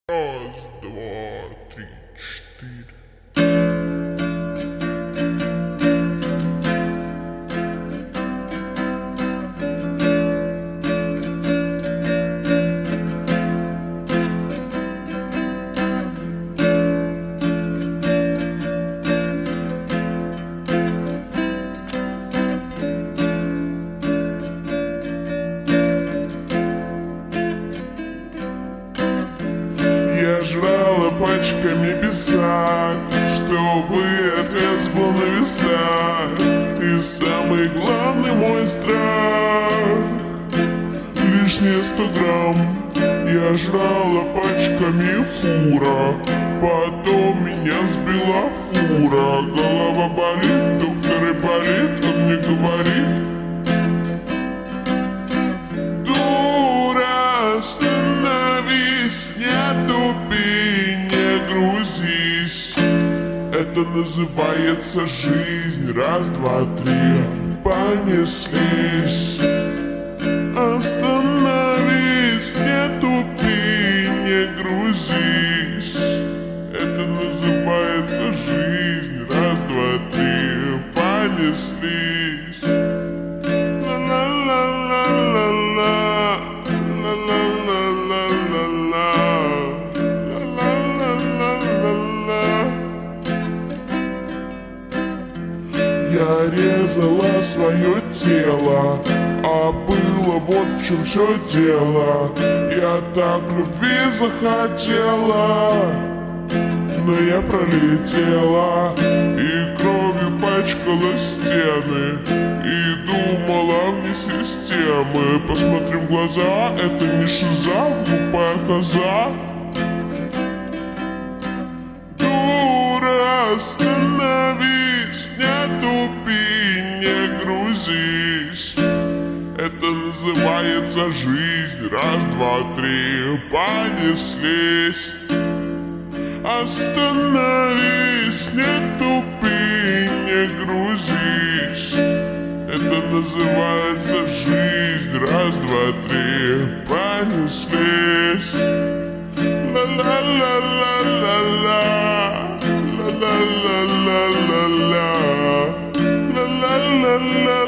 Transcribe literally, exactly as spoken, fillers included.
Раз, два, три, четыре. Я жрала пачками писать, чтобы отвес был на весах. И самый главный мой страх — лишние сто грамм. Я жрала пачками фура, потом меня сбила фура. Голова болит, доктор и болит, он мне говорит: дура, остановись, не тупи, не грузись. Это называется жизнь. Раз, два, три, понеслись. Остановись, не тупи, не грузись. Это называется жизнь. Раз, два, три, понеслись. Я резала свое тело, а было вот в чем все дело. Я так любви захотела, но я пролетела и кровью пачкала стены, и думала вне системы. Посмотрим в глаза, это не шиза, глупая коза. Дура, остановись, не тупи, не грузись. Это называется жизнь. Раз, два, три, понеслись. Остановись, не тупи, не грузись. Это называется жизнь. Раз, два, три, понеслись. Ла-ла-ла-ла-ла-ла, ла-ла-ла-ла-ла-ла, ла-ла-ла-ла.